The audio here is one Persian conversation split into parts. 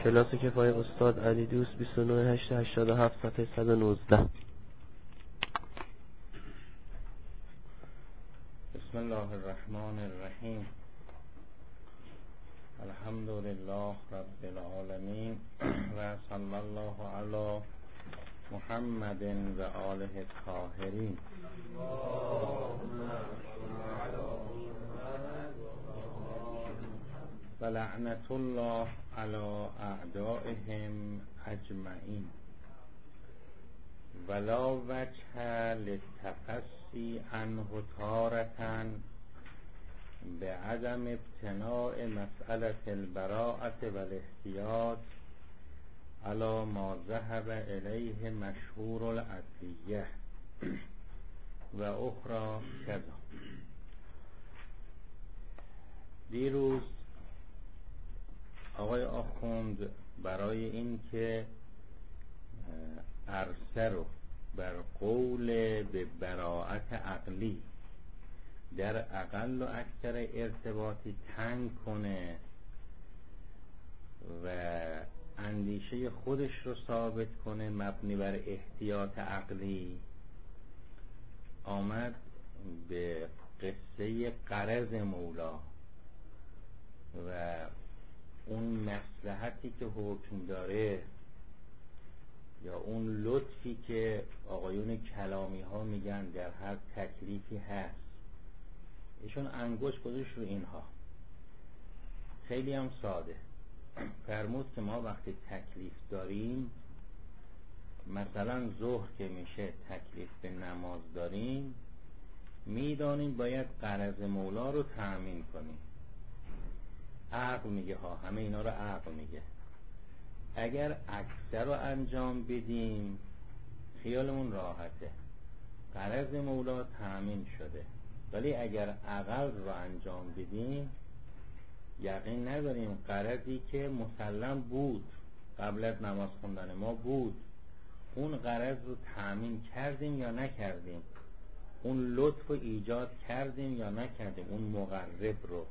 کلاس کفایه استاد علی دوست 29/8/87 صفحه 119. بسم الله الرحمن الرحیم. الحمد لله رب العالمین و صلی الله علی محمد و آله الطاهرین. و لعنت الله علی اعدائهم اجمعین. ولا وجه للتفصی عنه تارة بعدم ابتناء مسألة البراءة والاحتیاط على ما ذهب الیه مشهور العدلیه و اخرى کذا. دیروز آقای آخوند برای این که عرصه رو بر قول به براءت عقلی در اقل و اکثر ارتباطی تنگ کنه و اندیشه خودش رو ثابت کنه مبنی بر احتیاط عقلی، آمد به قصه غرض مولا و اون مصلحتی که حکم داره یا اون لطفی که آقایون کلامی ها میگن در هر تکلیفی هست. ایشون انگشت گذاشت رو اینها، خیلی هم ساده فرمود که ما وقتی تکلیف داریم، مثلا ظهر که میشه تکلیف به نماز داریم، میدانیم باید غرض مولا رو تأمین کنیم. عقل میگه ها، همه اینا رو عقل میگه. اگر اکثر رو انجام بدیم خیالمون راحته، غرض مولا تأمین شده. ولی اگر اقل رو انجام بدیم یقین نداریم غرضی که مسلم بود قبل از نماز خوندن ما بود، اون غرض رو تأمین کردیم یا نکردیم، اون لطف رو ایجاد کردیم یا نکردیم، اون مقرب رو.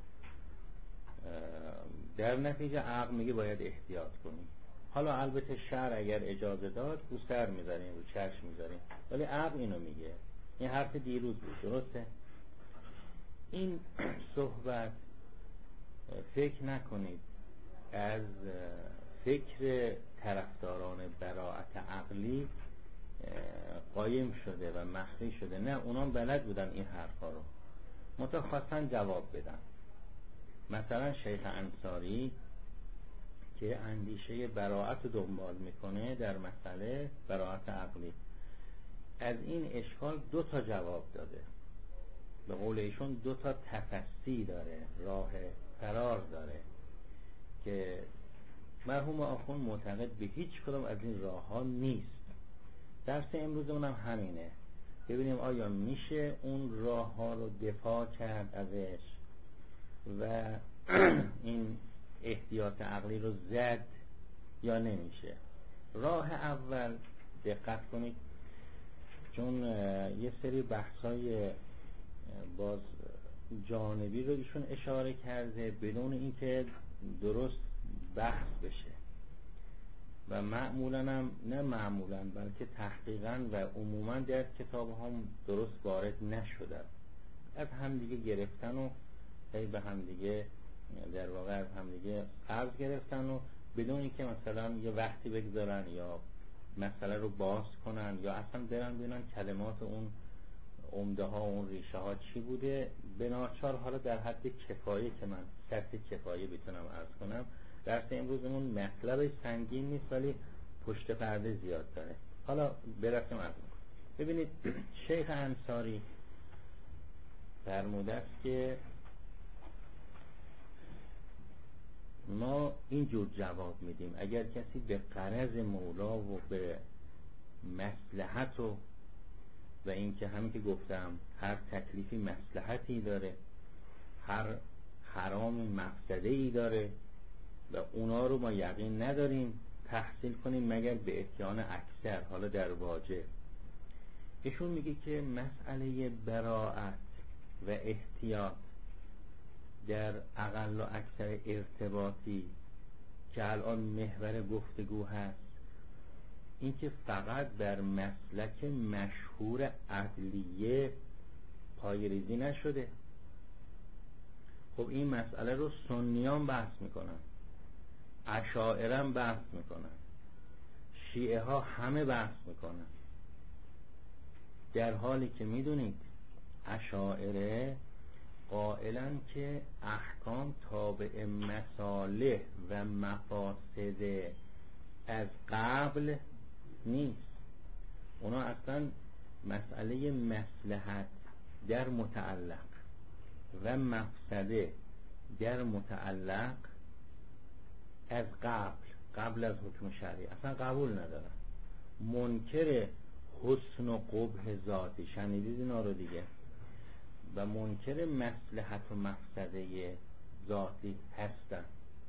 در نتیجه عقل میگه باید احتیاط کنیم. حالا البته شرع اگر اجازه داد رو سر میذاریم، رو چشم میذاریم، ولی عقل اینو میگه. این حرف دیروز بود، درسته؟ این صحبت فکر نکنید از فکر طرفداران براءت عقلی قایم شده و مخفی شده. نه، اونام بلد بودن این حرفا رو، متخصصا جواب بدن. مثلا شیخ انصاری که اندیشه براءت رو دنبال میکنه در مسئله براءت عقلی، از این اشکال 2 تا جواب داده. به قول ایشون 2 تا تفصیل داره، راه فرار داره که مرحوم آخوند معتقد به هیچ کدام از این راه ها نیست. درس امروزمون هم همینه، ببینیم آیا میشه اون راه ها رو دفاع کرد ازش و این احتیاط عقلی رو زد یا نمیشه. راه اول، دقت کنید چون یه سری بحثای باز جانبی رو ایشون اشاره کرده بدون اینکه درست بحث بشه و معمولا هم نه معمولا بلکه تحقیقا و عموما در کتاب هم درست وارد نشده، از همدیگه گرفتن و به همدیگه در واقع از همدیگه قرض گرفتن و بدون اینکه مثلا یه وقتی بگذارن یا مسئله رو باز کنن یا اصلا برن ببینن کلمات اون عمده ها و اون ریشه ها چی بوده. به ناچار حالا در حد کفایه که من سطح کفایه بتونم عرض کنم، درس امروزمون مطلب سنگین نیست ولی پشت پرده زیاد داره. حالا برسیم عرض کنم. ببینید شیخ انصاری فرموده است که ما اینجور جواب میدیم اگر کسی به غرض مولا و به مصلحت و این که همین که گفتم هر تکلیفی مصلحتی داره، هر حرامی مفسده‌ای داره و اونا رو ما یقین نداریم تحصیل کنیم مگر به اتیان اکثر، حالا در واجب. ایشون میگه که مسئله براءت و احتیاط در اقل و اکثر ارتباطی که الان محور گفتگو هست، این که فقط بر مسلک مشهور عدلیه پایه‌ریزی نشده. خب این مسئله رو سنیان بحث میکنن، اشاعره هم بحث میکنن، شیعه ها همه بحث میکنن، در حالی که میدونید اشاعره قائلن که احکام تابع مصالح و مفاسد از قبل نیست. اونا اصلا مسئله مصلحت در متعلق و مفسده در متعلق از قبل از حکم شرعی اصلا قبول ندارن. منکر حسن و قبح ذاتی، شنیدید اینا رو دیگه، و منکر مصلحت و مفسده ذاتی هستن.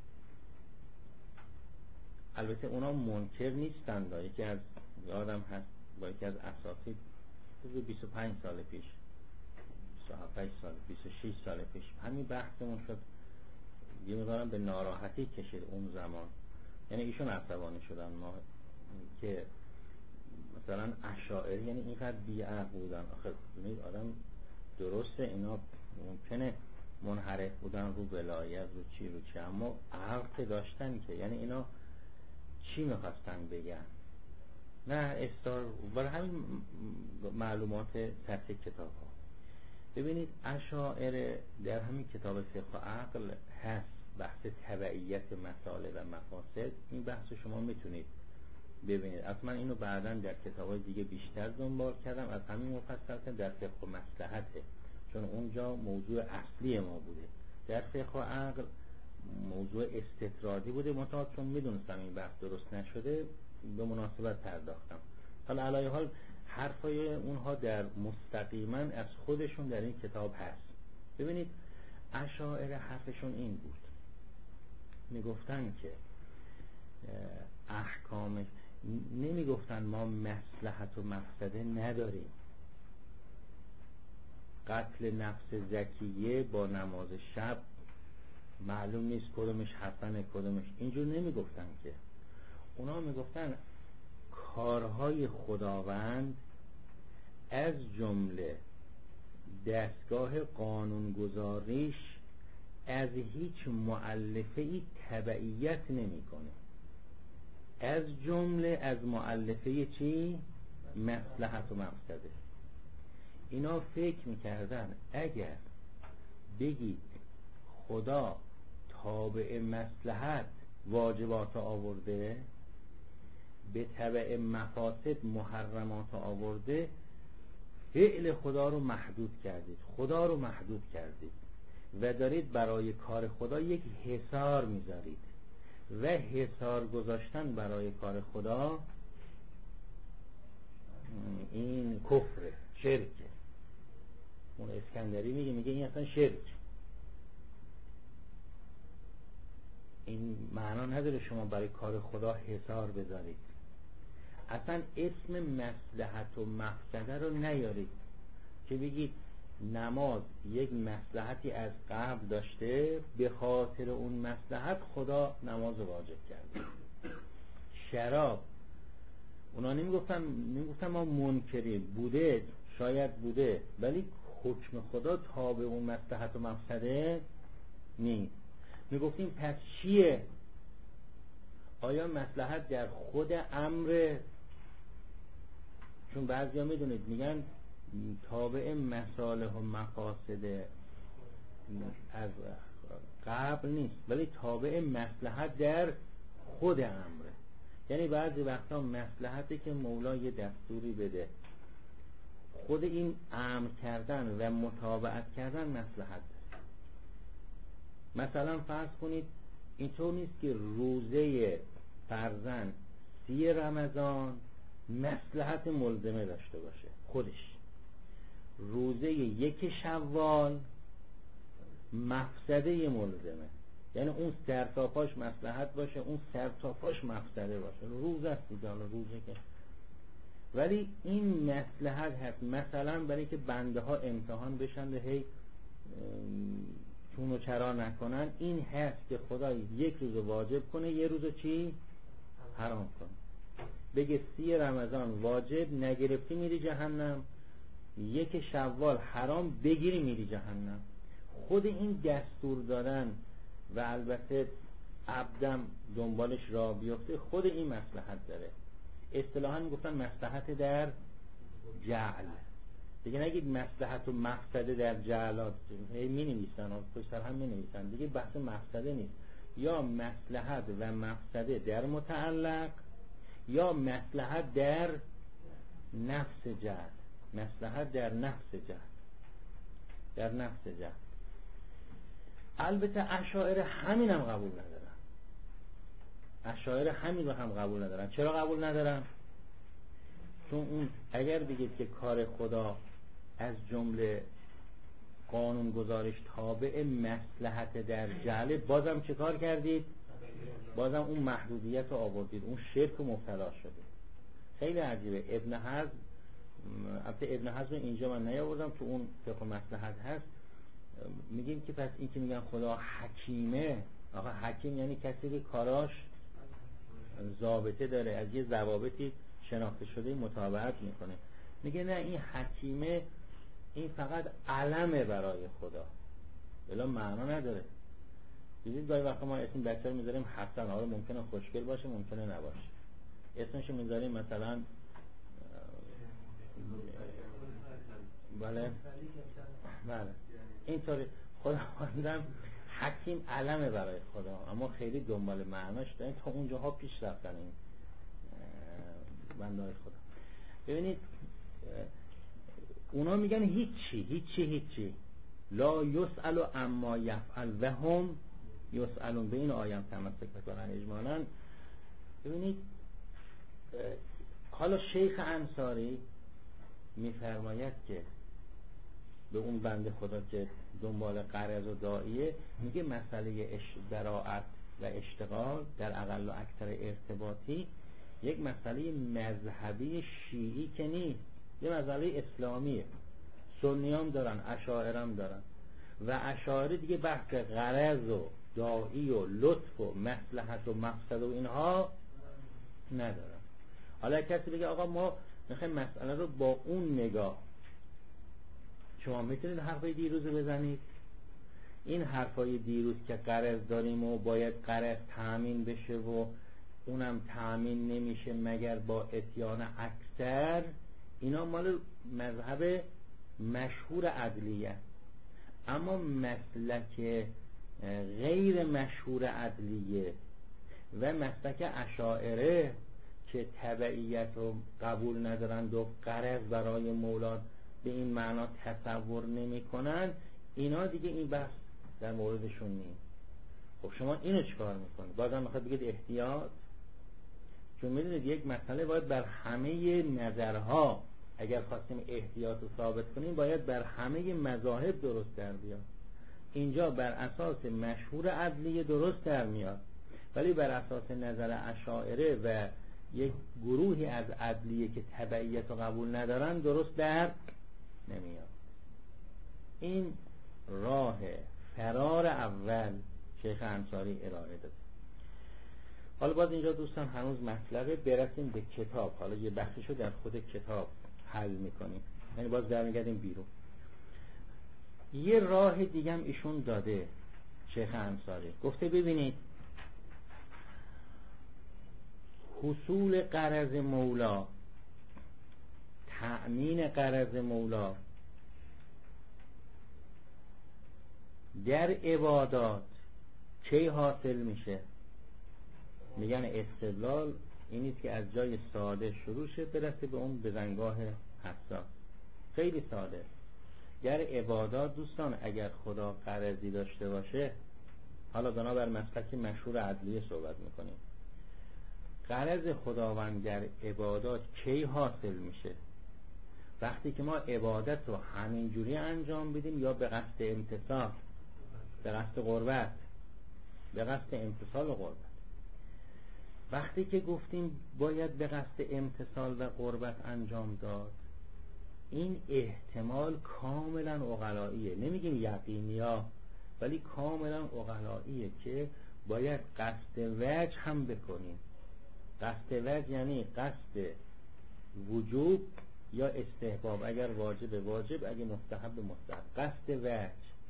البته اونا منکر نیستن. یکی از یادم هست با یکی از اساتید 25 سال پیش، 27 سال، 26 سال پیش همین بحثمون شد، یه مقدارم به ناراحتی کشید اون زمان. یعنی ایشون عصبانی شدن ما که مثلا اشاعره یعنی اینقدر بی‌عقل بودن. آخه ببینید آدم درسته اینا ممکنه منحرف بودن رو ولایت رو چی، اما عقل داشتن که یعنی اینا چی میخواستن بگن؟ نه برای همین معلومات سطح کتاب ها. ببینید اشاعره در همین کتاب فقه و عقل هست بحث تبعیت مصالح و مفاسد. این بحث شما میتونید ببینید. اصلا اینو بعداً در کتاب‌های دیگه بیشتر دنبال کردم، از همین مفصل در فقه و مصلحته، چون اونجا موضوع اصلی ما بوده. در فقه و عقل موضوع استطرادی بوده، منتها چون میدونستم این بحث درست نشده به مناسبت پرداختم. حالا علی حال حرفای اونها در مستقیما از خودشون در این کتاب هست. ببینید اشاعره حرفشون این بود، میگفتن که احکام، نمیگفتن ما مصلحت و مفسده نداریم، قتل نفس زکیه با نماز شب معلوم نیست کدومش حسنه کدومش، اینجور نمیگفتن که. اونا میگفتن کارهای خداوند از جمله دستگاه قانونگذاریش از هیچ مؤلفه‌ای تبعیت نمیکنه. از جمله از مؤلفه چی؟ مصلحت و مفسده. اینا فکر میکردن اگر بگید خدا تابع مصلحت واجبات آورده، به تبع مفاسد محرمات آورده، فعل خدا رو محدود کردید، خدا رو محدود کردید و دارید برای کار خدا یک حصار میذارید و حصار گذاشتن برای کار خدا این کفره، شرکه. اون اسکندری میگه این اصلا شرک. این معنا نداره شما برای کار خدا حصار بذارید. اصلا اسم مصلحت و مفسده رو نیارید که بگید نماز یک مصلحتی از قبل داشته، به خاطر اون مصلحت خدا نماز واجب کرده. شراب اونا نمیگفتن ما منکریم، بوده شاید بوده، ولی حکم خدا تابع اون مصلحت و مفسده نیست. میگفتیم پس چیه؟ آیا مصلحت در خود امر؟ چون بعضیا میدونید میگن تابع مصالح و مفاسد از قبل نیست، ولی تابع مصلحت در خود امره. یعنی بعضی وقتا مصلحتی که مولا یه دستوری بده، خود این امر کردن و متابعت کردن مصلحت. مثلا فرض کنید اینطور نیست که روزه فرضاً 30 رمضان مصلحت ملزمه داشته باشه خودش، روزه 1 شوال مفسده ملزمه، یعنی اون سرتاپاش مصلحت باشه، اون سرتاپاش مفسده باشه. روزه است دیگه، روزه که، ولی این مصلحت هست مثلا برای که بنده ها امتحان بشن، هی چون و چرا نکنن، این هست که خدا یک روز واجب کنه، یه روز چی؟ حرام کنه. بگه 30 رمضان واجب نگرفتی میری جهنم، 1 شوال حرام بگیری میری جهنم. خود این دستور دادن و البته عبدم دنبالش را بیفته، خود این مصلحت داره. اصطلاحاً میگفتن مصلحت در جعل. دیگه نگید مصلحت و مفسده در جعلات، می نویسن و پشت هم می نویسن، دیگه بحث مفسده نیست. یا مصلحت و مفسده در متعلق، یا مصلحت در نفس جعل. مصلحت در نفس جعل، در نفس جعل. البته اشاعره همین هم قبول ندارن. اشاعره همین رو هم قبول ندارن. چرا قبول ندارن؟ چون اون اگر بگید که کار خدا از جمله قانون گذارش تابع مصلحت در جعل، بازم چه کار کردید؟ بازم اون محدودیت رو آوردید، اون شرک مبتلا شده. خیلی عجیبه. ابن حزم، البته ابن حزم اینجا من نیاوردم، تو اون فقه مصلحت هست، میگیم که پس این که میگن خدا حکیمه، آقا حکیم یعنی کسی که کاراش ضابطه داره، از یه ضوابطی شناخته شده مطابقت میکنه. میگه نه، این حکیمه این فقط علمه برای خدا، الا معنا نداره. دیدید گاهی وقتا ما اسم بچه رو میذاریم حسن، آره ممکنه خوشگل باشه ممکنه نباشه. اسمش رو میذاریم مثلا بله اینطوری. خداوندم حکیم علمه برای خدا، اما خیلی دنبال معناش داریم تا اونجاها پیش رفتن این بنده‌های خدا. ببینید اونا میگن هیچی لا یسأل اما یفعل و هم یسألون. به این آیه تمسک بکنن اجمالاً. ببینید حالا شیخ انصاری میفرماید که به اون بنده خدا که دنبال قرض و داعیه، میگه مسئله براعت و اشتغال در اقل و اکثر ارتباطی یک مسئله مذهبی شیعی که نیست، یه مسئله اسلامیه. سنیام دارن، اشاعرم دارن، و اشاعره دیگه بحث غرض و داعی و لطف و مصلحت و مفسد و اینها ندارن. حالا کسی بگه آقا ما میخوایم مسئله رو با اون نگاه، شما میتونید حرفای دیروز بزنید، این حرفای دیروز که قرض داریم و باید قرض تأمین بشه و اونم تأمین نمیشه مگر با اتیان اکثر، اینا مال مذهب مشهور عدلیه. اما مسلک غیر مشهور عدلیه و مسلک اشاعره که تبعیت رو قبول ندارند و قرض برای مولا به این معنا تصور نمی کنن، اینا دیگه این بحث در موردشون نیست. خب شما اینو چیکار میکنید؟ بازم میخواد بگید احتیاط؟ چون میدونید یک مسئله باید بر همه نظرها، اگر خواستیم احتیاط رو ثابت کنیم باید بر همه مذاهب درست در بیاد. اینجا بر اساس مشهور عدلیه درست در میاد، ولی بر اساس نظر اشاعره و یک گروهی از عدلیه که تبعیت رو قبول ندارن درست در نمیاد. این راه فرار اول شیخ انصاری ارائه داد. حالا باز اینجا دوستان هنوز مطلبه، برسیم به کتاب. حالا یه بخششو در خود کتاب حل میکنیم، یعنی باز برمیگردیم بیرون. یه راه دیگه هم ایشون داده شیخ انصاری، گفته ببینید حصول قرض مولا، تأمین قرض مولا در عبادات چه حاصل میشه؟ میگن استدلال اینیست که از جای ساده شروع شه برسه به اون بزنگاه حساس. خیلی ساده. در عبادات دوستان اگر خدا قرضی داشته باشه، حالا بنابر مسلک مشهور عدلیه صحبت میکنیم، قرض خداوند در عبادات کی حاصل میشه؟ وقتی که ما عبادت رو همینجوری انجام بدیم یا به قصد امتصال، به قصد قربت، به قصد امتصال و قربت. وقتی که گفتیم باید به قصد امتصال و قربت انجام داد، این احتمال کاملا عقلاییه، نمیگیم یقینیا ولی کاملا عقلاییه که باید قصد وجه هم بکنیم. قصد وجه یعنی قصد وجوب یا استحباب، اگر واجب واجب، اگر مستحب مستحب. قصد وجه،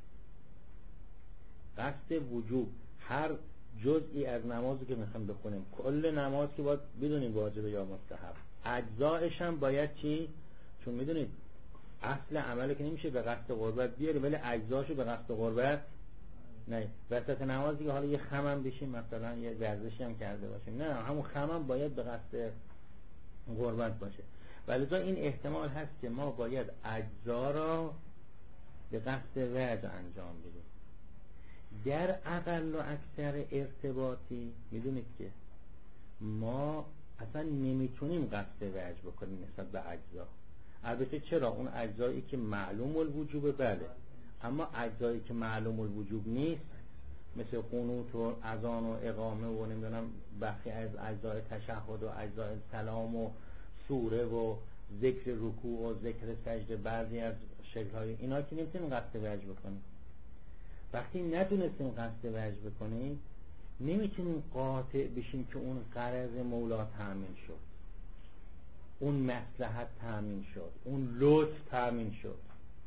قصد وجوب، هر جزئی از نمازی که میخوایم بخونیم، کل نماز که باید بدونیم واجب یا مستحب، اجزایش هم باید چی؟ چون میدونید اصل عمله که نمیشه به قصد قربت بیاری، ولی اجزاشو به قصد قربت نه. وسط نمازی که حالا یه خمم بشیم، مثلا یه ورزشی هم کرده باشیم، نه، همون خمم باید به قصد قربت باشه. ولذا این احتمال هست که ما باید اجزا را به قصد وجه انجام بدیم. در اقل و اکثر ارتباطی میدونید که ما اصلا نمیتونیم قصد وجه بکنیم نسبت به اجزا. البته چرا؟ اون اجزایی که معلوم الوجوبه بله، اما اجزایی که معلوم الوجوب نیست، مثل قنوت و اذان و اقامه و نمیدونم بخشی از اجزای تشهد و اجزای سلام و سوره و ذکر رکوع و ذکر سجده، بعضی از شکل‌های اینا که نمیتونیم قصد وجه بکنیم. وقتی نتونستیم قصد وجه بکنیم، نمیتونیم قاطع بشیم که اون غرض مولا تأمین شد، اون مصلحت تأمین شد، اون لطف تأمین شد.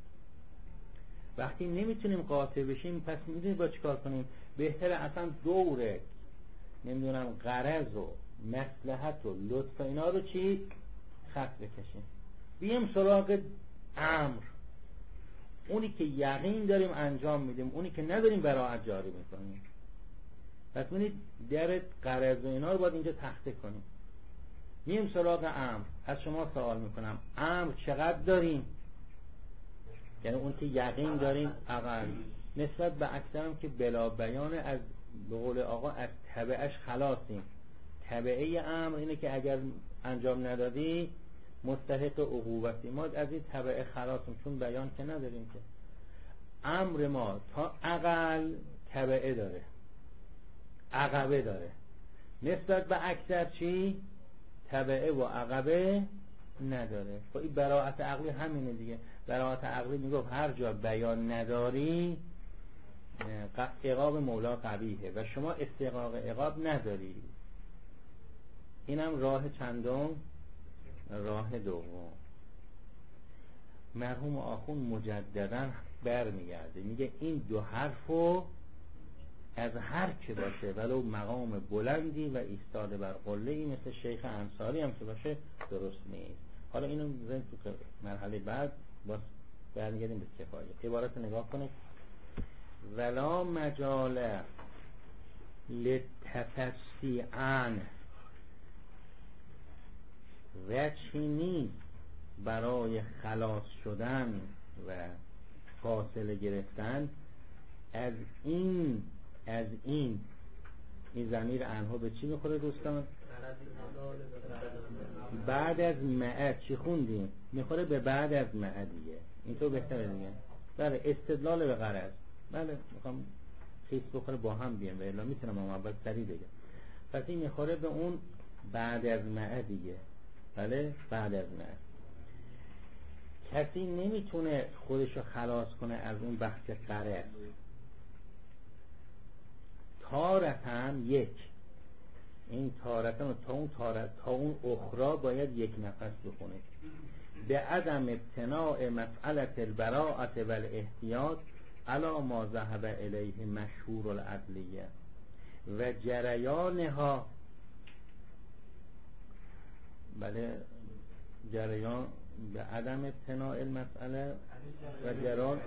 وقتی نمیتونیم قاطع بشیم، پس میدونیم با چیکار کنیم؟ بهتره اصلا دوره نمیدونم غرض و مصلحت و لطف اینا رو چی؟ خط بکشیم، بیم سراغ امر، اونی که یقین داریم انجام میدیم، اونی که نداریم براعت جاری میکنیم. پس ببینید در غرض و اینا رو باید اینجا تخته کنیم. میم سراغ امر. از شما سوال میکنم امر چقدر داریم؟ یعنی اون که یقین داریم اقل، نسبت به اکثرم که بلا بیان، از به قول آقا از تبعش خلاصیم. تبعه امر اینه که اگر انجام ندادی مستحق عقوبتی. ما از این تبعه خلاصیم، چون بیان که نداریم که. امر ما تا اقل تبعه داره، عقبه داره. نسبت به اکثر چی؟ تبعه و عقبه نداره. خب این براعت عقلی همینه دیگه. براعت عقلی میگفت هر جا بیان نداری عقاب مولا قبیحه و شما استحقاق عقاب نداری. اینم راه چندم؟ راه دوم. مرحوم آخون مجددا برمیگرده میگه این دو حرفو از هر که باشه ولو مقام بلندی و ایستاده بر قله‌ای مثل شیخ انصاری هم که باشه درست نیست. حالا اینو میذاریم تو مرحله بعد، باز برمیگردیم به کفایه. عبارت نگاه کنید. ولا مجال لتفسی عن، وجهی نیست برای خلاص شدن و فاصله گرفتن از این ضمیر عنها به چی میخوره دوستان؟ بعد از معد. چی خوندیم؟ میخوره به بعد از معد دیگه. اینطور بهتره دیگه. بله استدلال به غرض. بله میخوام خیس بخوره با هم بیان و الا میتونم اول سریع بگم. پس این میخوره به اون بعد از معد دیگه. بله بعد از معد. کسی نمیتونه خودشو خلاص کنه از اون بحث غرض. تارتن یک، این تارتن تا اون اخرى باید یک نفس بخونه. به عدم ابتناء مسئله البراءة و الاحتیاط علی ما ذهب الیه مشهور العدلیه و جریانها. بله جریان به عدم ابتناء المسئله و جریان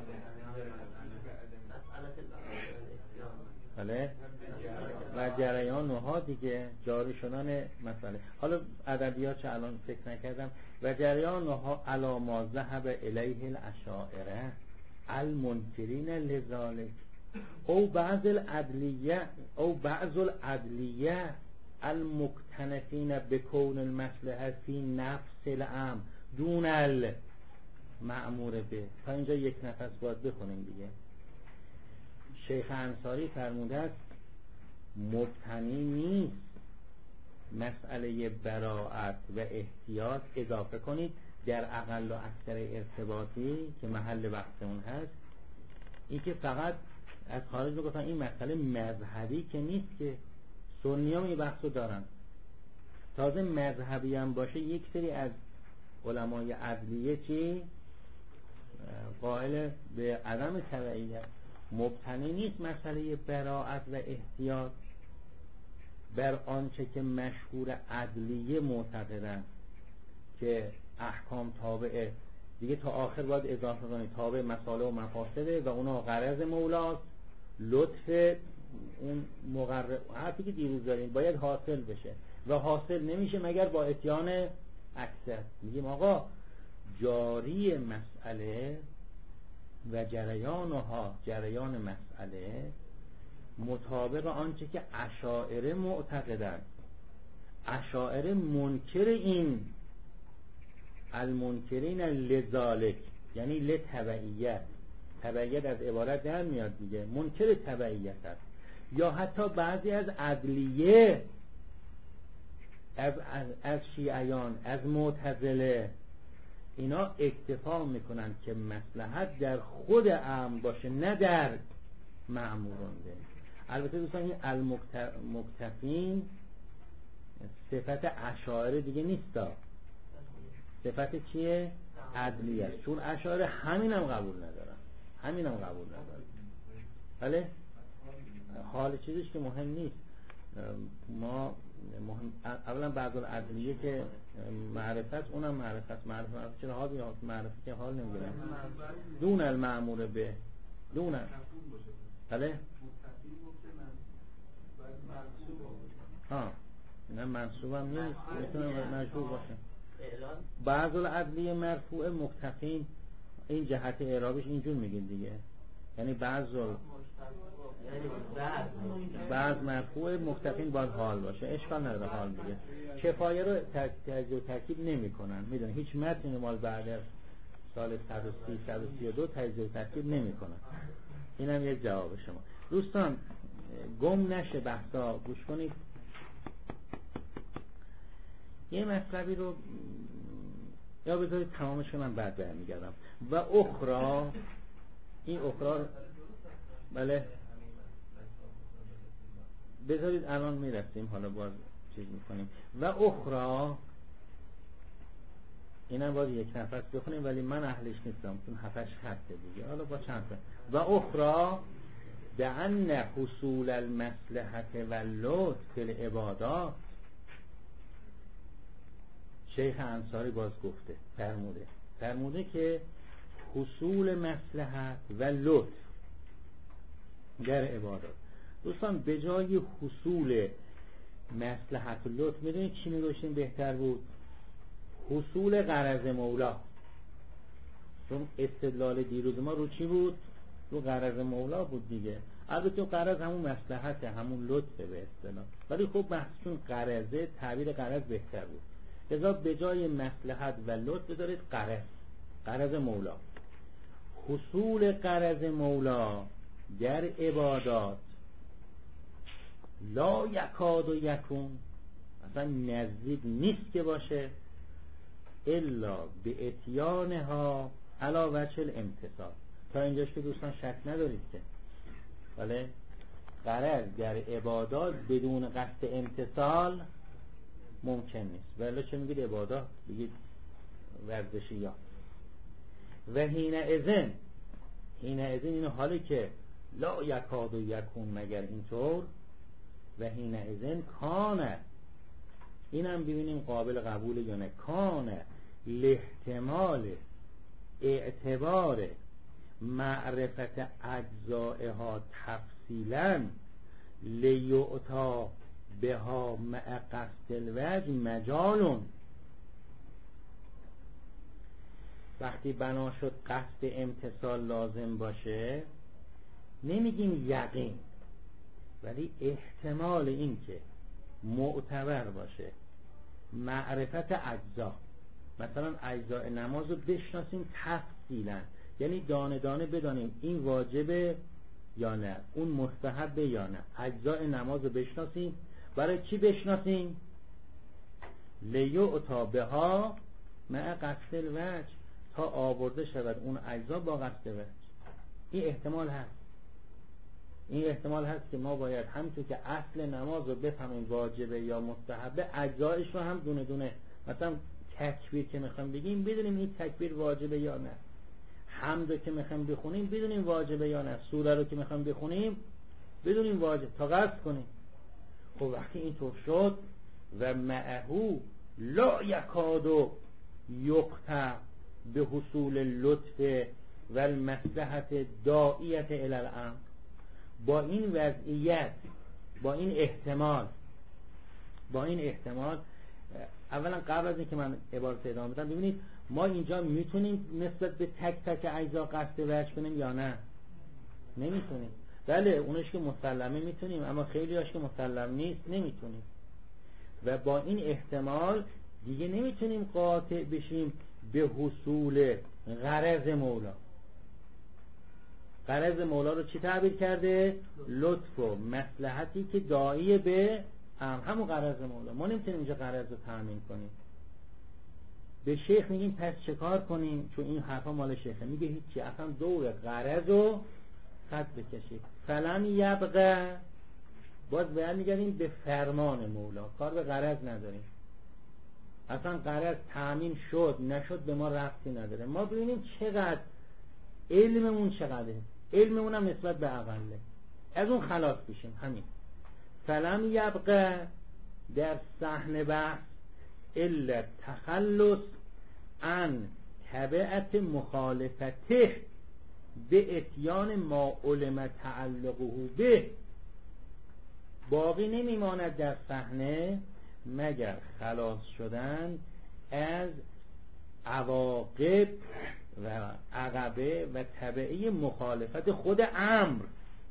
بله و جریان نها دیگه جاری شدن مسئله. حالا ادبیات چه الان فکر نکردم. و جریان نها علی ما ذهب الیه الاشاعره المنکرین لذالک او بعض العدلیه المقتنفین بکون المصلحه فی نفس الامر دون المأمور به. تا اینجا یک نفس باید بخونیم دیگه. شیخ انصاری فرموده است مبتنی نیست مسئله براءت و احتیاط. اضافه کنید در اقل و اکثر ارتباطی که محل بحث اون هست، این که فقط از خارج رو گفتن این مسئله مذهبی که نیست که سنی هم این بحث رو دارن. تازه مذهبی هم باشه یک سری از علمای عدلیه چی؟ قائل به عدم تبعیت. مبتنی نیست مسئله براءت و احتیاط بر آنچه که مشهور عدلیه معتقدن که احکام تابعه دیگه تا آخر باید اضافه کنید تابع مصالح و مفاسده و اونا غرض مولاست، لطف اون مقرر حرفی که دیروز داریم باید حاصل بشه و حاصل نمیشه مگر با اتیان اکثر. میگیم آقا جاری مسئله و جریان مسئله مطابق آنچه که اشاعره معتقدند. اشاعره منکر این المنکرین لذالک یعنی لتبعیت، تبعیت از عبارت در میاد دیگه، منکر تبعیت است. یا حتی بعضی از عدلیه از شیعیان از معتزله اینا اکتفا میکنن که مصلحت در خود امر باشه نه در مأمورانده. البته دوستان این المکتفین صفت اشاعره دیگه نیستا، صفت چیه؟ عدلیه است. چون اشاعره همینم قبول ندارن. بله حال چیزش که مهم نیست. ما مهم اولا بعض العدلیه که معرفت اونم معرفت چرا حال یا معرفت که حال نمیگیرن دون المأمور به دون بله نه منصوب هم نیست، میتونه مجبور باشه. بعض العدلیه مرفوع مکتفین این جهت اعرابش اینجور میگید دیگه، یعنی بعض مرفوع مکتفین باید حال باشه، اشکال نداره حال دیگه. کفایه رو تجزیه و ترکیب نمی کنن، میدونی هیچ متنی مال بعد از سال 132 تجزیه و ترکیب نمی کنن. اینم یک جواب شما. دوستان گم نشه بحثا، گوش کنید. یه مطلبی رو یا بذارید تمامش کنم بعد برمیگردم. و اخرى، این اخرى بله بذارید الان میرسیم، حالا باز چیز میکنیم. و اخرى اینم باید یک نفس بخونیم ولی من اهلش نیستم چون 7 خطه دیگه، حالا با چند تا. و اخرى بأن حصول المصلحت و اللطف فی العبادات، شیخ انصاری باز گفته فرموده که حصول مصلحت و لطف در عبادات. دوستان به جای حصول مصلحت و لطف میدونید چی میگوشیم بهتر بود؟ حصول غرض مولا. چون استدلال دیروز ما رو چی بود؟ رو غرض مولا بود دیگه. البته غرض همون مصلحت همون لطفه به اصطلاح، ولی خب بحثشون غرضه، تعبیر غرض بهتر بود. لذا به جای مصلحت و لطف بذارید غرض مولا. حصول غرض مولا در عبادات لا یکاد و یکون، اصلا نزدیک نیست که باشه، الا به اتیانها علی وجه الامتثال. تا اینجاش که دوستان شک ندارید که بله غرض در عبادات بدون قصد امتثال ممکن نیست. ولی چه میگید عبادات؟ بگید ورزشیات. و حینئذ این حالی که لا یکاد و یکون مگر اینطور، و حینئذ کانه، اینم ببینیم قابل قبول یا نه، کانه لاحتمال اعتبار معرفت اجزائها تفصیلا لیعطا بها مع قصد الوجه مجالون. وقتی بنا شد قصد امتثال لازم باشه نمیگیم یقین، ولی احتمال این که معتبر باشه معرفت اجزا، مثلا اجزاء نماز رو بشناسیم تفصیلا، یعنی دانه دانه بدانیم این واجبه یا نه، اون مستحبه یا نه. اجزاء نماز رو بشناسیم. برای چی بشناسیم؟ لیعطا بها مع قصد الوجه، تا آورده شود اون اجزا با قصد وجه. این احتمال هست. این احتمال هست که ما باید همونطور که اصل نماز رو بفهمیم واجبه یا مستحبه، اجزایش رو هم دونه دونه، مثلا تکبیر که میخوایم بگیم بدونیم این تکبیر واجبه یا نه، حمد رو که میخوایم بخونیم بدونیم واجبه یا نه، سوره رو که میخوایم بخونیم بدونیم واجب تا قصد کنیم. خب وقتی این طور شد و معهو لا یکاد یقطع به حصول لطف و المصلحت داعیت الی الامر، با این وضعیت، با این احتمال اولا قبل از اینکه من عبارت ادامه بدم ببینید ما اینجا میتونیم نسبت به تک تک اجزا قصد وجه کنیم یا نه؟ نمیتونیم. بله اونش که مسلمه میتونیم، اما خیلی هاش که مسلم نیست نمیتونیم. و با این احتمال دیگه نمیتونیم قاطع بشیم به حصول غرض مولا. غرض مولا رو چی تعبیر کرده؟ لطف و مصلحتی که داعی به همون غرض مولا. ما نمیتونیم اینجا غرض رو تامین کنیم. به شیخ میگیم پس چه کار کنیم؟ چون این حرفا مال شیخه. میگه هیچی، اصلا دور غرض رو خط بکشید. فلان یبقى، باز باید میگردیم به فرمان مولا، کار به غرض نداریم. اصلا غرض تامین شد نشد به ما ربطی نداره. ما ببینیم چقدر علممون چقدره، علممون هم نسبت به اقله، از اون خلاص بشیم. همین فلم یبقى در صحن بحث الا تخلص عن تبعت مخالفته به اتیان ما علم تعلقه به، باقی نمیماند در صحنه مگر خلاص شدن از عواقب و عقبه و تبعی مخالفت خود امر.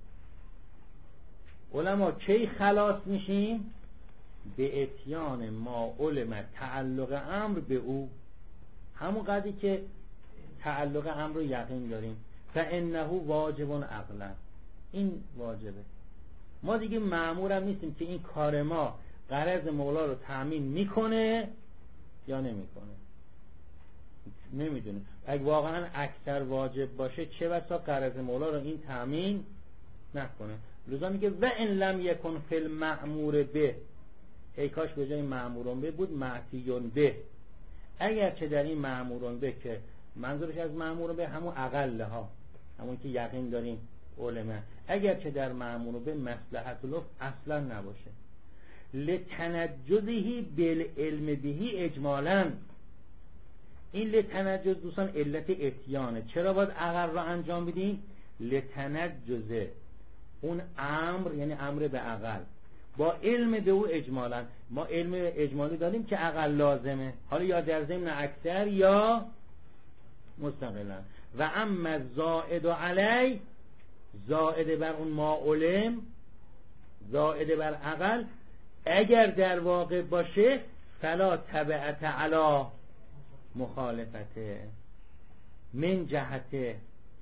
علما کی خلاص میشیم؟ به اتیان ما علم تعلق امر به او، همون قدری که تعلق امر رو یقین داریم. فانه واجب عقلا، این واجبه. ما دیگه مأمورم نیستیم که این کار ما غرض مولا رو تأمین میکنه یا نمیکنه، نمیدونیم. اگه واقعا اکثر واجب باشه چه بسا غرض مولا رو این تأمین نکنه. لذا میگه و ان لم یکن فی المأمور به، ای کاش به جای مأمورون به بود معتیون به. اگر چه در این مأمورون به که منظورش از مأمورون به همون اقل ها، همون که یقین داریم علمه، اگر چه در مأمورون به مصلحت لطف اصلا نباشه، لتنجزهی بالعلم بهی اجمالا. این لتنجز دوستان علت اتیانه. چرا باید عقل را انجام بدیم؟ لتنجزه اون امر، یعنی امر به عقل، با علم به او اجمالا. ما علم اجمالی داریم که عقل لازمه، حالا یا در ضمن اکثر یا مستقلا. و اما زائد علی، زائد بر اون ما علم، زائد بر عقل، اگر در واقع باشه فلا تبعت علی مخالفته، من جهت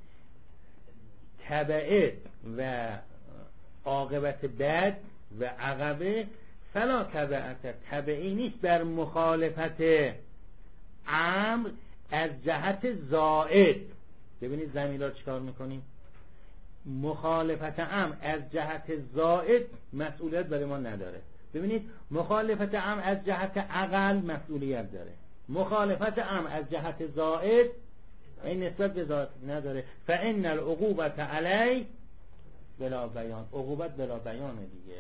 تبعه و عاقبت بد و عقبه، فلا تبعت، تبعی نیست بر مخالفت امر از جهت زائد. ببینید زمیرا چیکار میکنیم؟ مخالفت امر از جهت زائد مسئولیت برای ما نداره. ببینید مخالفت امر از جهت عقل مسئولیت داره، مخالفت امر از جهت زائد این نسبت به ذات نداره. فان العقوبة علی بلا بیان، عقوبت بلا بیانه دیگه.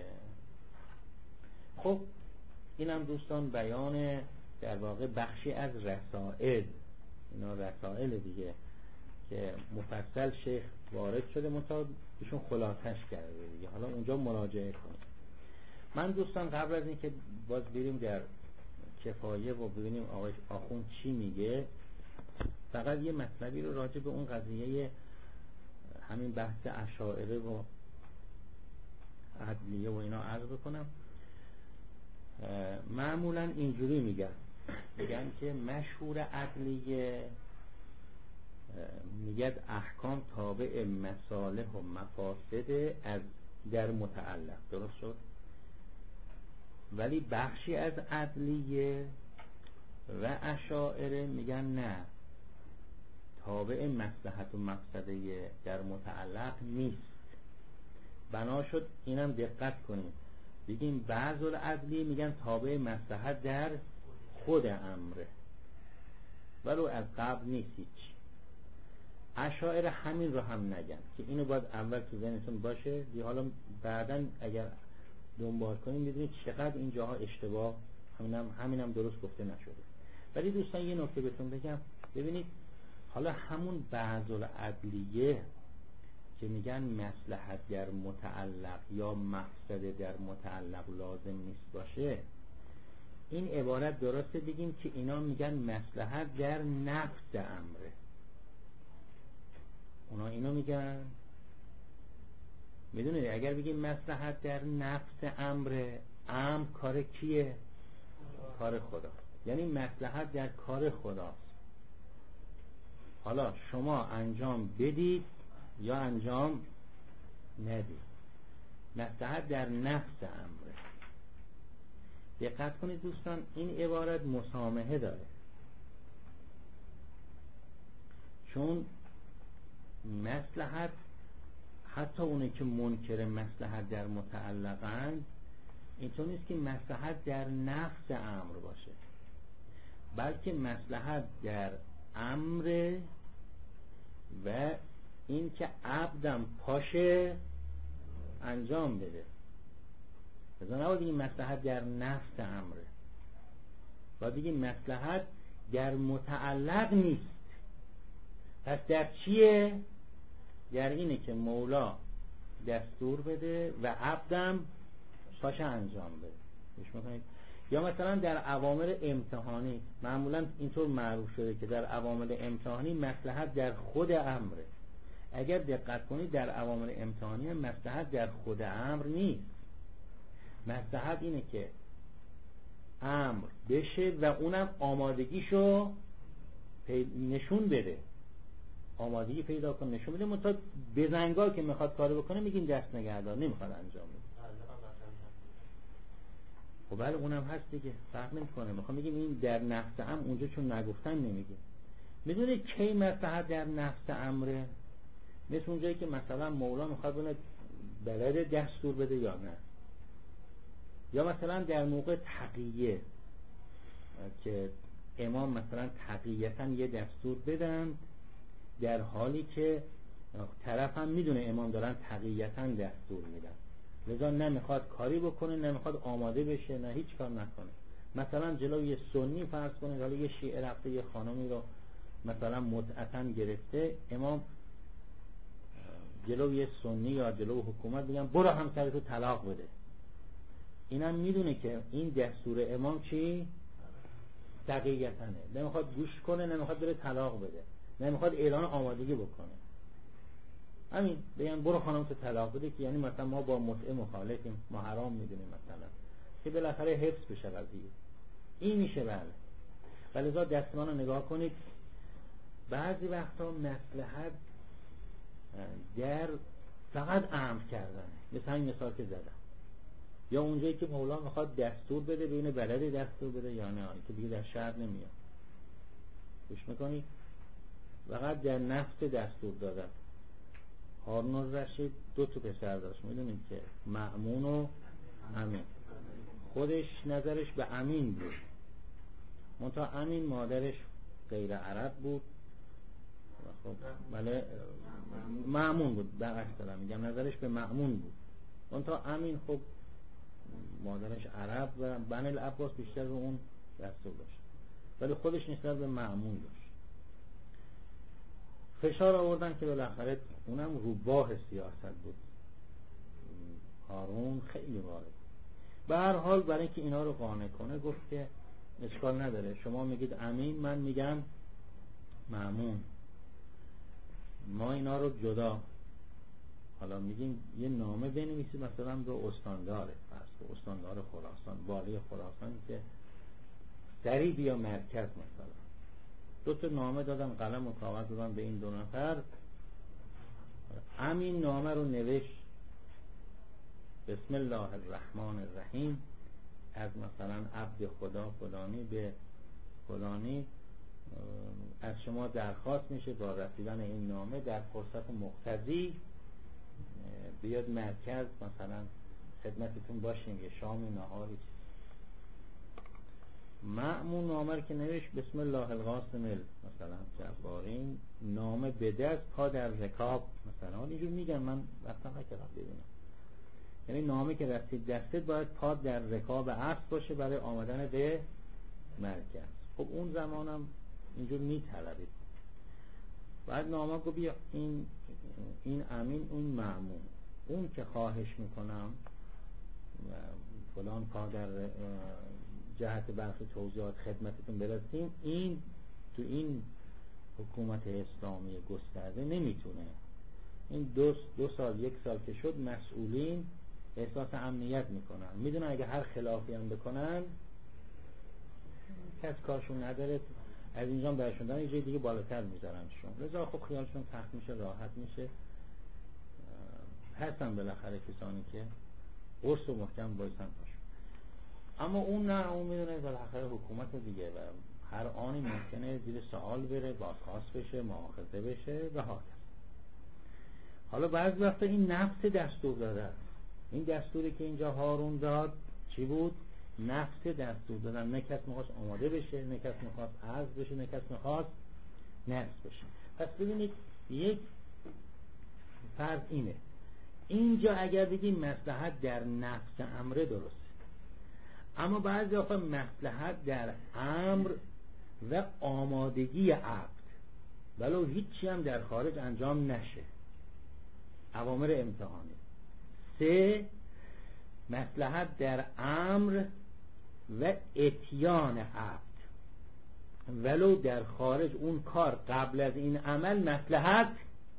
خب اینم دوستان بیان در واقع بخشی از رسائل، اینا رسائل دیگه که مفصل شیخ وارد شده ایشون خلاصش کرده دیگه. حالا اونجا مراجعه کنیم. من دوستان قبل از اینکه باز بریم در کفایه و ببینیم آقای آخوند چی میگه، فقط یه مطلبی رو راجع به اون قضیه همین بحث اشاعره و عدلیه و اینا عرض بکنم. معمولا اینجوری میگن که مشهور عدلیه میگه احکام تابع مصالح و مفاسد از در متعلق، درست شد؟ ولی بخشی از عدلیه و اشاعره میگن نه، تابع مصلحت و مفسده در متعلق نیست، بنا شد اینم دقت کنیم، بگیم بعض العدلی میگن تابع مصلحت در خود امره، ولو از قبل نیست هیچ. اشاعر همین رو هم نگن که اینو باید اول تو ذهنتون باشه، حالا بعداً اگر دنبال کنیم میدونید چقدر اینجاها اشتباه، همینم درست گفته نشده. ولی دوستان یه نکته بهتون بگم، ببینید حالا همون بعض العدلیه که میگن مصلحت در متعلق یا مفسده در متعلق لازم نیست باشه، این عبارت درسته بگیم که اینا میگن مصلحت در نفس امره، اونا اینو میگن. میدونید اگر بگیم مصلحت در نفس امره، امر کار کیه؟ کار خدا، یعنی مصلحت در کار خداست. حالا شما انجام بدید یا انجام ندید، مصلحت در نفس امره. دقت کنید دوستان، این عبارت مسامحه داره، چون مصلحت حتی اونی که منکر مصلحت در متعلقند، اینطور نیست که مصلحت در نفس امر باشه، بلکه مصلحت در امر و این که عبدم پاشه انجام بده. لذا نباید این مصلحت در نفس امره، باید بگیم مصلحت در متعلق نیست. پس در چیه؟ در اینه که مولا دستور بده و عبدم پاشه انجام بده. گوش میکنید؟ یا مثلا در اوامر امتحانی معمولا اینطور معروف شده که در اوامر امتحانی مصلحت در خود امره. اگر دقت کنید در اوامر امتحانی مصلحت در خود امر نیست، مصلحت اینه که امر بشه و اونم آمادگیشو نشون بده، آمادگی پیدا کنه نشون بده. منتها بزنگاه که میخواد کارو بکنه میگیم دست نگهدار، نمیخواد انجام بده. خب بله اونم هست دیگه، فرق نمیکنه. میخوام بگیم این در نفس امر اونجا چون نگفتن نمیگه. میدونید کی مصلحت در نفس امره؟ مثل اونجایی که مثلا مولا میخواد بونه بلد دستور بده یا نه، یا مثلا در موقع تقیه که امام مثلا تقییتا یه دستور بدن در حالی که طرف هم میدونه امام دارن تقییتا دستور میدن، لذا نمیخواد کاری بکنه، نمیخواد آماده بشه، نه هیچ کار نکنه. مثلا جلوی یه سنی فرض کنه، حالا یه شیعه رفته یه خانمی رو مثلا متعتا گرفته، امام جلوی یه سنی یا جلوی حکومت میگن برو همسرتو طلاق بده، اینم میدونه که این دستور امام چی؟ تقییتنه، نمیخواد گوش کنه، نمیخواد بره طلاق بده، نمیخواد اعلان آمادگی بکنه. همین بگن برو خانم تو طلاق بده، که یعنی مثلا ما با متعه مخالفیم، ما حرام میدونیم مثلا، که بالاخره حفظ بشه قضیه. این میشه بله. ولذا دستمان رو نگاه کنید، بعضی وقتا مصلحت در فقط امر کردنه، مثل همین مثال که زدم، یا اونجایی که مولا میخواد دستور بده بین بلد دستور بده یا نه، که دیگه در شهر نمیاد. گوش میکنی؟ فقط در نفس دستور دادن. هارون الرشید 2 پسر داشت، میدونیم که مأمون و امین. خودش نظرش به امین بود، منتها امین مادرش غیر عرب بود. خب بله مأمون بود، برعکس دارم میگم، نظرش به مأمون بود، منتها امین خب مادرش عرب و بنی العباس بیشتر به اون دستور داشت، ولی خودش نسبت به مأمون داشت. فشار آوردن که بالاخره اونم روباه سیاست بود، هارون خیلی وارد. به هر حال برای اینکه اینا رو قانع کنه گفت که اشکال نداره، شما میگید امین، من میگم مأمون، ما اینا رو جدا، حالا میگیم یه نامه بنویسید مثلا به استانداره، پس به استاندار خراسان، والی خراسان که سریع بیا مرکز مثلا. 2 نامه دادم، قلم و کاغذ دادم به این 2 نفر. همین نامه رو نوشت بسم الله الرحمن الرحیم، از مثلا عبد خدا فلانی به فلانی، از شما درخواست میشه با رسیدن این نامه در فرصت مقتضی بیاد مرکز مثلا خدمتتون باشیم یه شام نهاری. مأمون نامه که نوشت بسم الله القاسم مثلا جبارین نامه به دست پا در رکاب مثلا اینجور میگن، من وقتا نکردم ببینم، یعنی نامه که رسید دستت باید پا در رکاب اسب باشه برای آمدن به مرکز. خب اون زمانم اینجور میطلبید. بعد نامه گو بیا این امین اون مأمون، اون که خواهش میکنم فلان پا در جهت برخی توضیحات خدمتتون برسیم، این تو این حکومت اسلامی گسترده نمیتونه. این دو سال یک سال که شد مسئولین احساس امنیت میکنن، میدونن اگه هر خلافی هم بکنن کس کارشون نداره، از اینجا برشون دارن یه جای دیگه بالاتر میذارنشون، لذا خب خیالشون تخت میشه، راحت میشه. هستن بالاخره کسانی که قرص و محکم بایستن پاشون. اما اون نه، اون میدونه بالاخره حکومت دیگه و هر آنی ممکنه زیر سوال بره، بازخواست بشه، مؤاخذه بشه و هاکذا. حالا بعضی وقتا این نفس دستور داده است. این دستوری که اینجا هارون داد چی بود؟ نفس دستور دادن. نه کس میخواست آماده بشه، نه کس میخواست عرض بشه، نه کس میخواست نفس بشه. پس ببینید یک فرض اینه، اینجا اگر بگیم مصلحت در نفس امر درسته، اما بعضی وقتا مصلحت در امر و آمادگی عبد، ولو هیچی هم در خارج انجام نشه، اوامر امتحانی. 3 مصلحت در امر و اتیان عبد، ولو در خارج اون کار قبل از این عمل مصلحت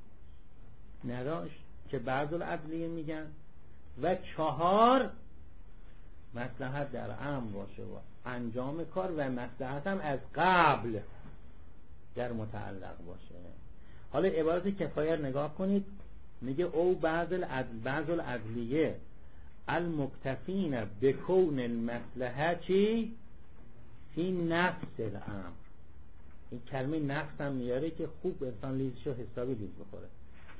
نداشت که بعض العدلیه میگن. و 4 مصلحت در امر باشه و انجام کار و مصلحت هم از قبل در متعلق باشه. حالا عبارت کفایت نگاه کنید، میگه او بعض العدلیه المکتفین بکون المصلحه چی؟ فی نفس الامر. این کلمه نفس هم میاره که خوب انسان لیزشو حسابی لیز بخوره.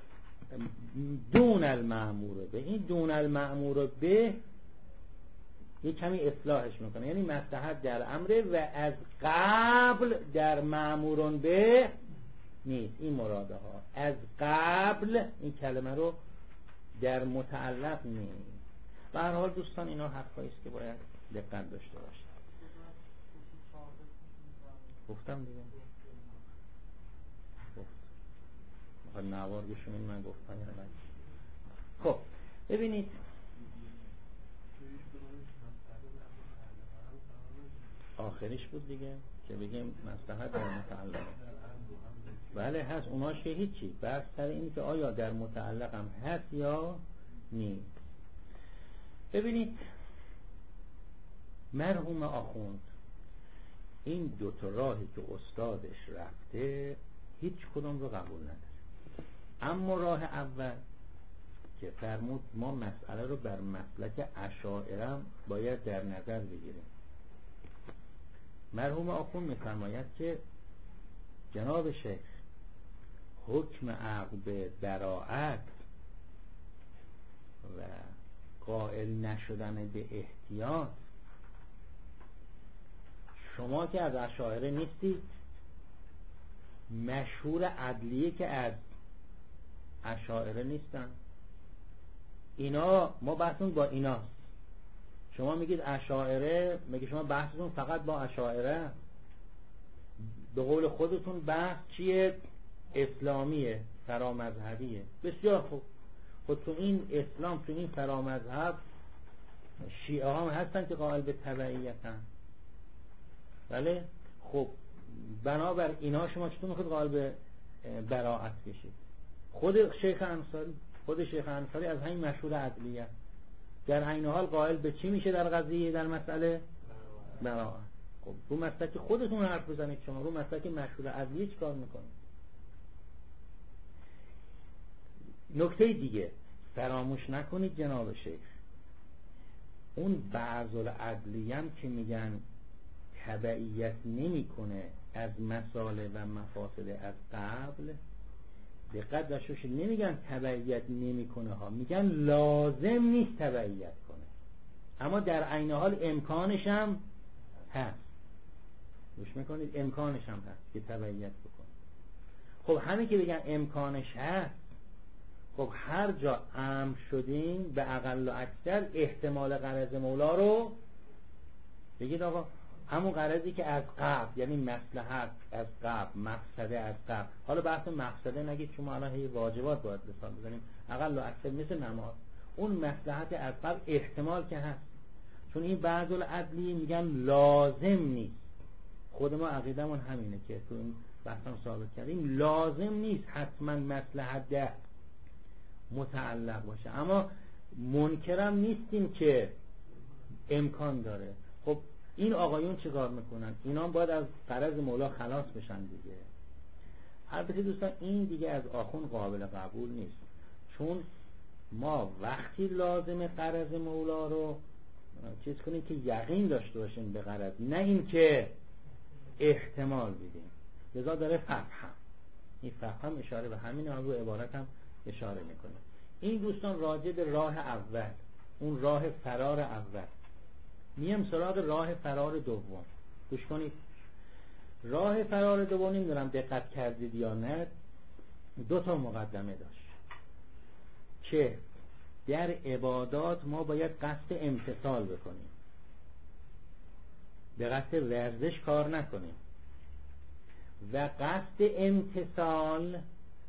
دون المأمور به، این دون المأمور به یه کمی اصلاحش میکنه، یعنی مصلحت در امر و از قبل در مأمورون به نیست. این مراده ها از قبل، این کلمه رو در متعلق نیست. به هر حال دوستان اینا حرفایی است که باید دقت داشته باشید. گفتم دیگه، گفت نوار بشونین من گفتم یا نه. خب ببینید آخریش بود دیگه که بگیم مصلحت در متعلق. بله هست، اوناش که هیچی، بس سر این که آیا در متعلق هم هست یا نیست. ببینید مرحوم آخوند این 2 راهی که استادش رفته هیچ کدوم رو قبول نداره. اما راه اول که فرمود ما مسئله رو بر مسلک اشاعره باید در نظر بگیریم. مرحوم آخوند می‌فرماید که جناب شیخ حکم عقد به براءت و قائل نشدن به احتیاط، شما که از اشاعره نیستید، مشهور عدلیه که از اشاعره نیستن، اینا ما بحثمون با ایناست. شما میگید اشاعره، میگه شما بحثتون فقط با اشاعره. به قول خودتون بحث چیه؟ اسلامیه، فرامذهبیه. بسیار خوب. خود تو این اسلام، تو این فرامذهب شیعه ها هستن که قائل به تبعیتن. بله خب بنابر اینا شما چطور میخواید قائل به براءت بشید؟ خود شیخ انصاری از همین مشهور عدلیه در عین حال قائل به چی میشه در قضیه، در مسئله براءت. خب رو مسلک خودتون حرف بزنید، شما رو مسلک مشهور عدلیه چیکار میکنید؟ نکته دیگه فراموش نکنید جناب شیخ، اون بعض العدلیه هم که میگن تبعیت نمیکنه از مسائل و مفاسد از قبل، دقت داشته باشید، نمیگن تبعیت نمیکنه ها، میگن لازم نیست تبعیت کنه، اما در عین حال امکانش هم هست. گوش میکنید؟ امکانش هم هست که تبعیت بکنه. خب همین که بگن امکانش هست، خب هر جا امر شدیم به اقل و اکثر احتمال غرض مولا رو بگید آقا همون غرضی که از قبل، یعنی مصلحت از قبل، مقصده از قبل. حالا بحث مقصده نگید چون ما الان هی واجبات باید مثال بزنیم، اقل و اکثر مثل نماز، اون مصلحت از قبل احتمال که هست. چون این بعض العدلی میگن لازم نیست. خود ما عقیدمون همینه که تو این بحثم ثابت کردیم لازم نیست حتما مصلحت ده متعلق باشه، اما منکرم نیستیم که امکان داره. خب این آقایون چه کار میکنن؟ اینا باید از غرض مولا خلاص بشن دیگه. البته دوستان این دیگه از آخون قابل قبول نیست، چون ما وقتی لازم غرض مولا رو چیز کنیم که یقین داشته باشیم به غرض، نه این که احتمال بدیم. لذا داره فهم، این فهم اشاره به همین، رو عبارت هم اشاره میکنه. این دوستان راجع به راه اول، اون راه فرار اول. میم سراغ راه فرار دوم. گوش کنید، راه فرار دوم نمیدونم دقت کردید یا نه، دو تا مقدمه داشت که در عبادات ما باید قصد امتثال بکنیم، به قصد ورزش کار نکنیم. و قصد امتثال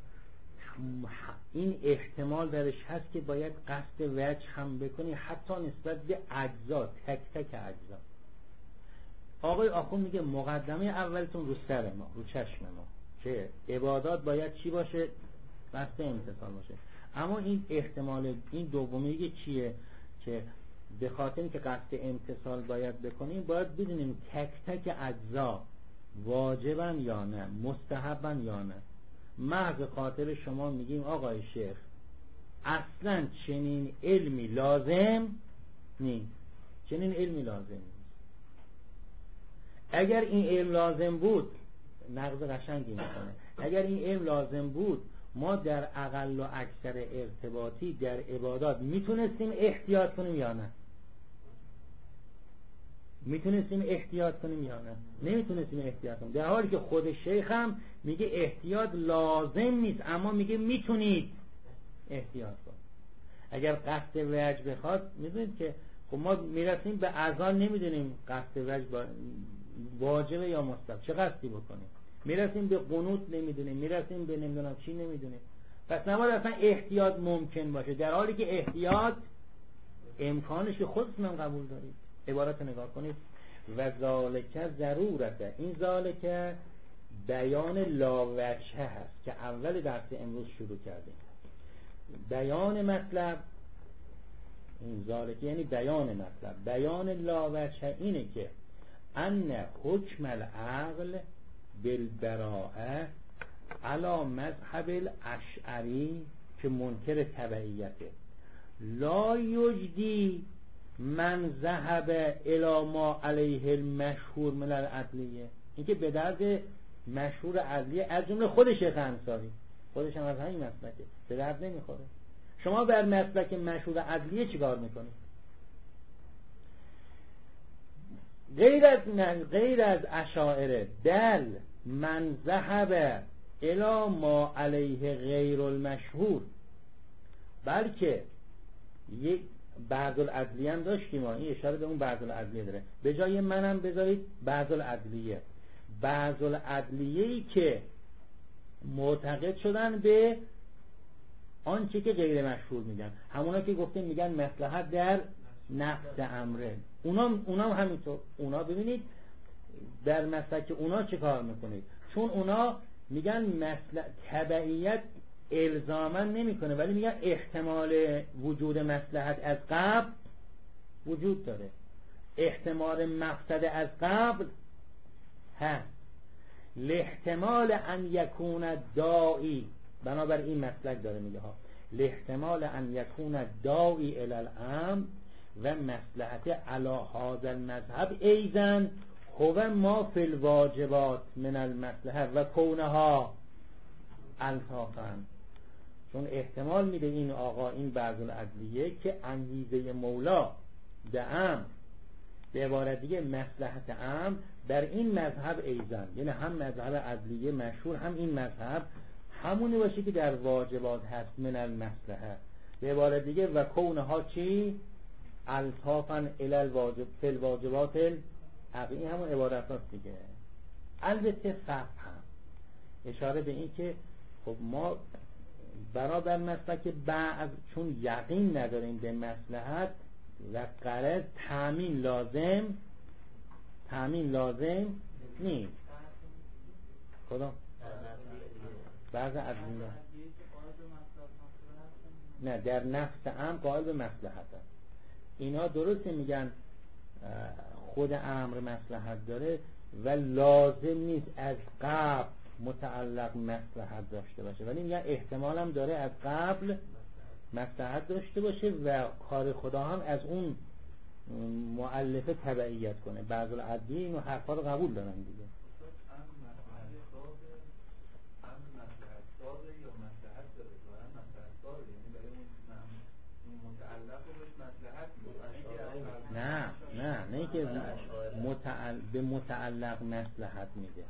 این احتمال درش هست که باید قصد وجه هم بکنی، حتی نسبت به اجزا، تک تک اجزا. آقای آخوند میگه مقدمه اولتون رو سر ما، رو چشم ما، که عبادات باید چی باشه؟ قصد امتثال باشه. اما این احتمال این دومی میگه چیه؟ که به خاطر که قصد امتثال باید بکنیم، باید بدونیم تک تک اجزا واجبن یا نه، مستحبن یا نه. محض خاطر شما میگیم آقای شیخ اصلا چنین علمی لازم نیست، چنین علمی لازم نیست. اگر این علم لازم بود، نقض قشنگی میکنه، اگر این علم لازم بود ما در اقل و اکثر ارتباطی در عبادات میتونستیم احتیاط کنیم یا نه؟ میتونستیم احتیاط کنیم یا نه؟ نمیتونستیم احتیاط کنیم، در حالی که خود شیخ هم میگه احتیاط لازم نیست، اما میگه میتونید احتیاط کنید. اگر قصد وجه بخواد، میدونید که خب ما میرسیم به اذان نمیدونیم قصد وجه واجبه یا مستحب، چه قصدی بکنیم؟ میرسیم به قنوت نمیدونیم، میرسیم به نمیدونم چی نمیدونیم. پس نباید اصلا احتیاط ممکن باشه، در حالی که احتیاط امکانش که خودتون هم قبول دارید. عبارت نگاه کنید، و ذالک ضرورته. این ذالک بیان لاوجه هست که اول درس امروز شروع کردیم. بیان مطلب، این ذالک یعنی بیان مطلب. بیان لاوجه اینه که ان حکم العقل بالبراءه علی مذهب الاشعری که منکر تبعیته، لا یجدی من ذهب الی ما علیه المشهور من العدلیه. این که به درد مشهور عدلیه از جمله خود شیخ انصاری، خودش هم از همین مسلکه، به درد نمیخوره. شما بر مسلک مشهور عدلیه چیکار میکنید؟ غیر از اشاعره دل من ذهب الی ما علیه غیر المشهور، بلکه یک بعض العدلیه هم داشتیم، این اشاره به اون بعض العدلیه داره. به جای منم بذارید بعض العدلیه، بعض العدلیه‌ای که معتقد شدن به آنچه که غیر مشهور میگن، همونا که گفتیم میگن مصلحت در نفس امره، اونا همینطور. اونا ببینید در مسلک اونا چه کار میکنید، چون اونا میگن تبعیت الزاما نمیکنه، ولی میگن احتمال وجود مصلحت از قبل وجود داره، احتمال مقصد از قبل هست، لاحتمال ان یکون داعی، بنابر این مسلک داره میگه ها، لاحتمال ان یکون داعی الی الامر و مصلحت علی هذا المذهب ایضا هو ما فی الواجبات من المصلحه و کونها الطافاً، چون احتمال میده این آقا این بعض العدلیه که انگیزه مولا به امر، به عبارت دیگه مصلحت امر در این مذهب ایزن، یعنی هم مذهب عدلیه مشهور هم این مذهب همونی باشه که در واجبات هست من المصلحه، به عبارت دیگه و کونها چی؟ الطافاً الی الواجب فی الواجبات این همون عبارت هست دیگه. البته فهم اشاره به این که خب ما برابر مسلک بعض چون یقین نداریم به مصلحت و غرض تامین لازم نیست. کدام؟ بعض عدلیه نه در نفس امر قائل به مصلحت هست. اینا درسته میگن خود امر مصلحت داره و لازم نیست از قبل متعلق مصلحت داشته باشه، ولی میگن احتمال هم داره از قبل مصلحت داشته باشه و کار خدا هم از اون مؤلفه تبعیت کنه. بعض العدلیه اینو حرفا رو قبول دارن دیگه. نه که به متعلق مصلحت میگه.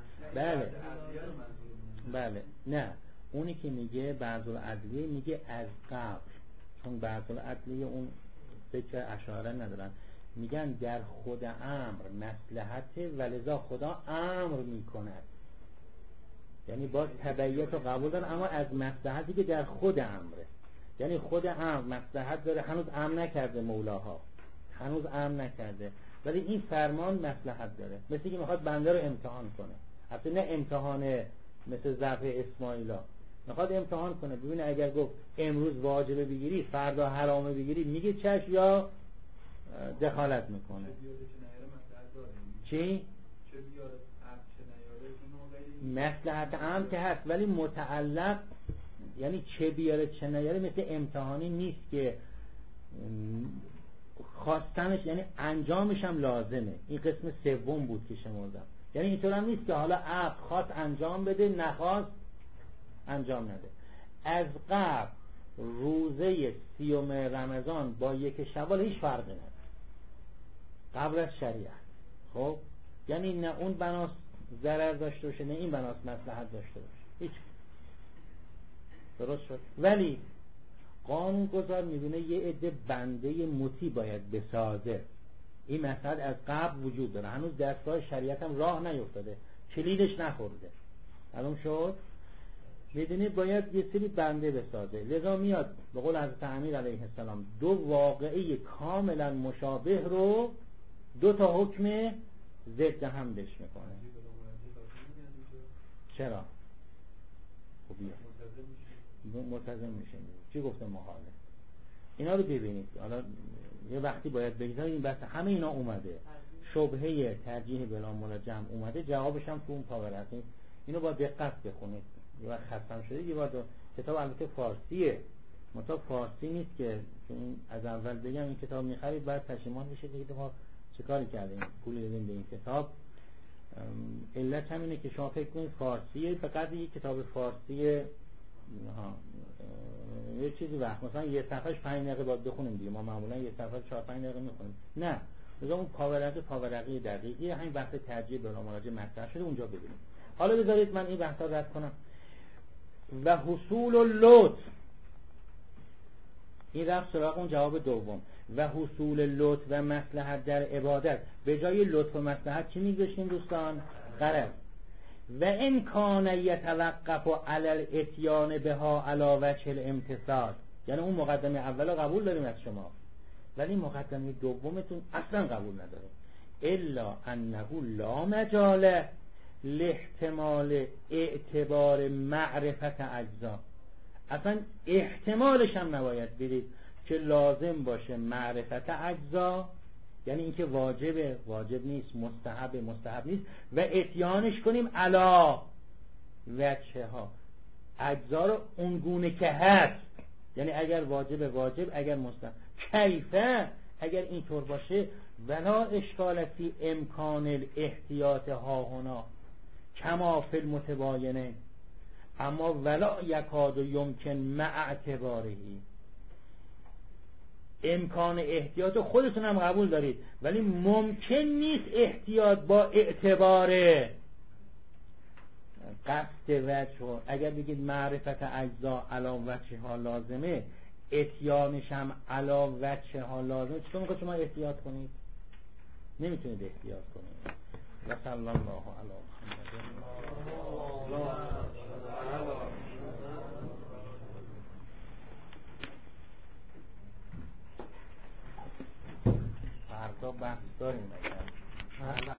بله نه اونی که میگه بعض العدلیه میگه از قبل، چون بعض العدلیه اون فکر اشاعره ندارن، میگن در خود امر مصلحته ولذا خدا امر میکند، یعنی باز تبعیت رو قبول دارن اما از مصلحتی که در خود امره، یعنی خود امر مصلحت داره، هنوز امر نکرده مولاها، هنوز امر نکرده ولی این فرمان مصلحت داره، مثل که میخواد بنده رو امتحان کنه، البته نه امتحان مثل ذبح اسماعیلا، میخواد امتحان کنه ببینه اگر گفت امروز واجبه بگیری فردا حرامه بگیری میگه چش یا دخالت میکنه. چی؟ مصلحت عام که هست ولی متعلق یعنی چه بیاره چه نیاره مثل امتحانی نیست که خواستنش یعنی انجامش هم لازمه. این قسم سوم بود که شمردم، یعنی اینطور هم نیست که حالا عبد خواست انجام بده نخواست انجام نده. از قبل روزه 30 رمضان با 1 شوال هیچ فرقی نداره قبل از شریعت، خب یعنی نه اون بناس ضرر داشته باشه نه این بناس مصلحت داشته باشه، هیچ درست شد. ولی قانون گذار میدونه یه عده بنده مطیع باید بسازه، این مسئله از قبل وجود داره، هنوز دستگاه شریعت هم راه نیفتاده، کلیدش نخورده، معلوم شد. میدونید باید یه سری بنده بسازه، لذا میاد به قول حضرت امیر علیه السلام 2 واقعه کاملا مشابه رو 2 تا حکم ضد هم بهش میکنه. چرا؟ خوبیه ملتزم میشه. چی گفته محاله؟ اینا رو ببینید، حالا یه وقتی باید بگذارید این بحث همه اینا اومده، شبهه ترجیح بلا ملجم اومده، جوابش هم تو اون پاورقی، اینو با دقت بخونید. یه وقت خستم شده یه بار کتاب البته فارسیه، مثلا فارسی نیست که این از اول بگم این کتاب میخرید بعد پشیمان میشید دیگه ما چیکار کردیم پول دادیم به این کتاب. علت همینه که شما فکر کنید فارسیه، فقط یک کتاب فارسیه یه چیزی وقت مثلا یه صفحهش 5 دقیقه باید بخونیم دیگه، ما معمولا یه صفحه 4-5 دقیقه میخونیم، نه مثلا اون پاورقی دقیقی همین بحث ترجیح بلا مراجعه مطرح شده اونجا ببینیم. حالا بذارید من این بحثا رد کنم. و حصول اللطف، این رفت سراغ اون جواب دوم، و حصول لطف و مصلحت در عبادت، به جای لطف و مصلحت چی میگذاشتیم دوستان؟ غرض. و این کان یتوقف علی الاتیان بها علی وجه الامتثال، یعنی اون مقدمه اول قبول داریم از شما ولی مقدمه دومتون اصلا قبول نداره. الا انه لا مجال لاحتمال اعتبار معرفت اجزا، اصلا احتمالش هم نباید بدید که لازم باشه معرفت اجزا، یعنی اینکه واجب نیست، مستحب نیست و اتیانش کنیم علا وجه ها، اجزا رو اونگونه که هست، یعنی اگر واجب اگر مستحب کیفه، اگر اینطور باشه ولا اشکال فی امکان الاحتیاط ها هنا کما فی المتباینه، اما ولا یکاد و یمکن مع اعتبارهی، امکان احتیاط خودتون هم قبول دارید ولی ممکن نیست احتیاط با اعتبار قصد وجه. اگر بگید معرفت اجزا علا وجه ها لازمه، اتیانش هم علا وجه ها لازمه، چطور میخواد شما احتیاط کنید؟ نمیتونید احتیاط کنید. و صلی الله علی محمد. فردا بحث داریم.